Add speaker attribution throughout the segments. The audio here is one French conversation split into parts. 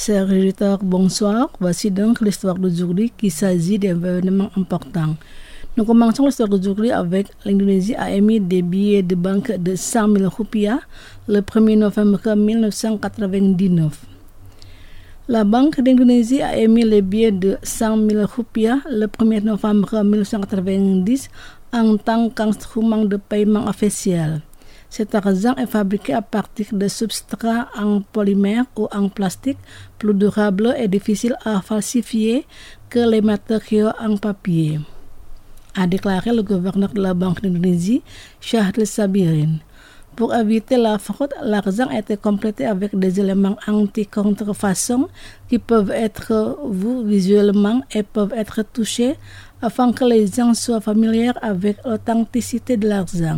Speaker 1: Chers auditeurs, bonsoir. Voici donc l'histoire d'aujourd'hui qui s'agit d'événements importants. Nous commençons l'histoire d'aujourd'hui avec l'Indonésie a émis des billets de banque de 100 000 roupias le 1er novembre 1999. La Banque d'Indonésie a émis les billets de 100 000 roupias le 1er novembre 1990 en tant qu'instrument de paiement officiel. Cet argent est fabriqué à partir de substrats en polymère ou en plastique plus durables et difficiles à falsifier que les matériaux en papier, a déclaré le gouverneur de la Banque d'Indonésie, Syahril Sabirin. Pour éviter la fraude, l'argent a été complété avec des éléments anti-contrefaçon qui peuvent être vus visuellement et peuvent être touchés afin que les gens soient familiers avec l'authenticité de l'argent.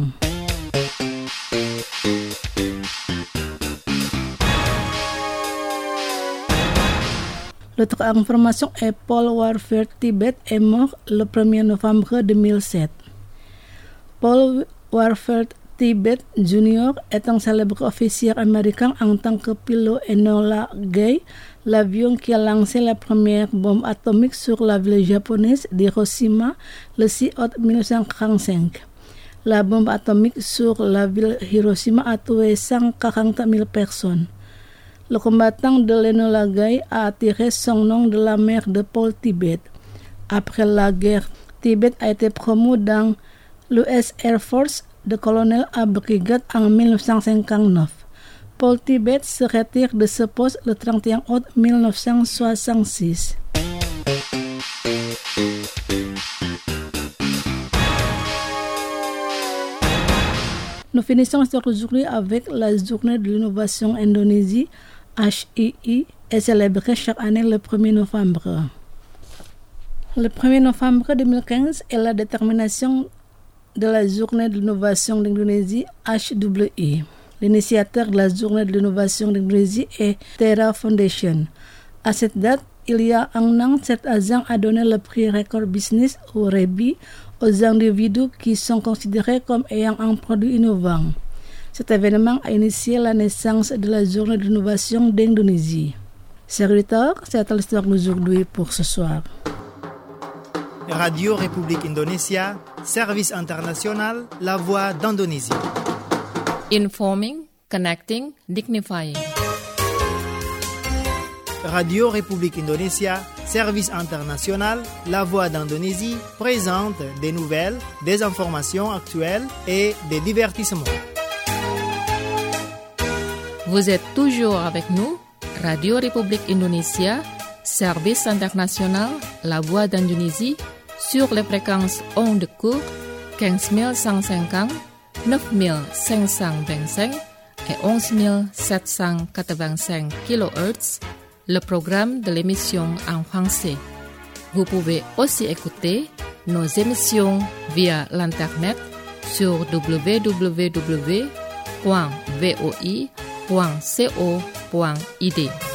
Speaker 1: L'autre information est Paul Warfield Tibet est mort le 1er novembre 2007. Paul Warfield Tibet Jr. est un célèbre officier américain en tant que pilote Enola Gay, l'avion qui a lancé la première bombe atomique sur la ville japonaise d'Hiroshima le 6 août 1945. La bombe atomique sur la ville Hiroshima a tué 140 000 personnes. Le combattant de l'Enola Gay a tiré son nom de la mère de Paul Tibet. Après la guerre, Tibet a été promu dans l'US Air Force de colonel à brigade en 1959. Paul Tibet se retire de ce poste le 31 août 1966. Nous finissons aujourd'hui avec la journée de l'innovation Indonésie, HII, est célébrée chaque année le 1er novembre. Le 1er novembre 2015 est la détermination de la journée de l'innovation d'Indonésie, HWI. L'initiateur de la journée de l'innovation d'Indonésie est Terra Foundation. À cette date, il y a un an, cet agent a donné le prix Record Business ou REBI aux individus qui sont considérés comme ayant un produit innovant. Cet événement a initié la naissance de la journée de l'innovation d'Indonésie. Chers auditeurs, c'est l'histoire d'aujourd'hui pour ce soir.
Speaker 2: Radio République Indonésia, service international, la voix d'Indonésie.
Speaker 3: Informing, connecting, dignifying.
Speaker 2: Radio République Indonésia, service international, la voix d'Indonésie, présente des nouvelles, des informations actuelles et des divertissements.
Speaker 3: Vous êtes toujours avec nous, Radio République Indonésia, service international, la voix d'Indonésie, sur les fréquences ondes courtes 15 150, 9 525 et 11 785 kHz, le programme de l'émission en français. Vous pouvez aussi écouter nos émissions via l'internet sur www.voi.co.id.